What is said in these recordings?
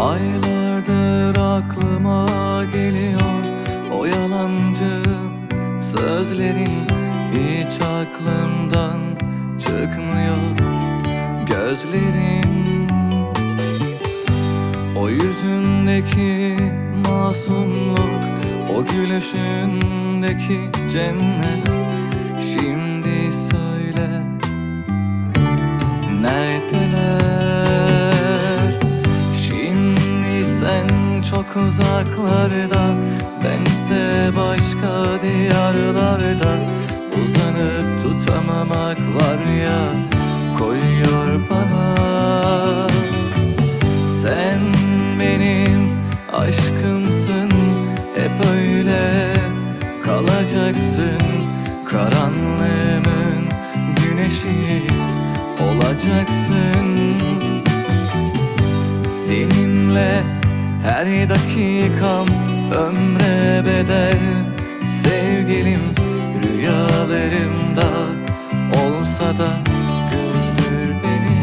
Aylardır aklıma geliyor o yalancı sözlerin, hiç aklımdan çıkmıyor gözlerin. O yüzündeki masumluk, o gülüşündeki cennet, şimdi söyle neredeler? Şimdi sen çok uzaklarda, bense başka diyarlarda. Uzanıp tutamamak var ya, koyuyor bana. Sen benim aşkımsın, hep öyle kalacaksın. Karanlığımın güneşi olacaksın. Seninle her dakikam ömre bedel. Sevgilim rüyalarımda olsa da güldür beni.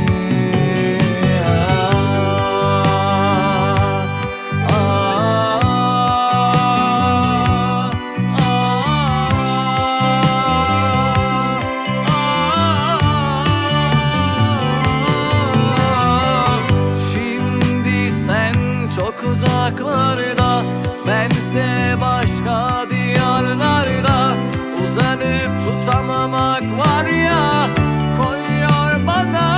Çok uzaklarda, bense başka diyarlarda. Uzanıp tutamamak var ya, koyuyor bana.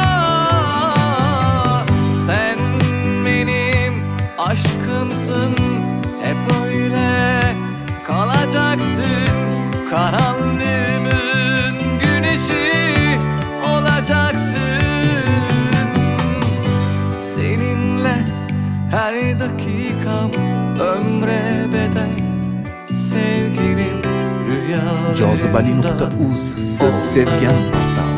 Sen benim aşkımsın, hep öyle kalacaksın. Karanlığımın güneşi olacaksın. Seninle her dakikam ömre bedel. Sevgilim rüyalarımda Cazibeli.uz, siz sevgan barda.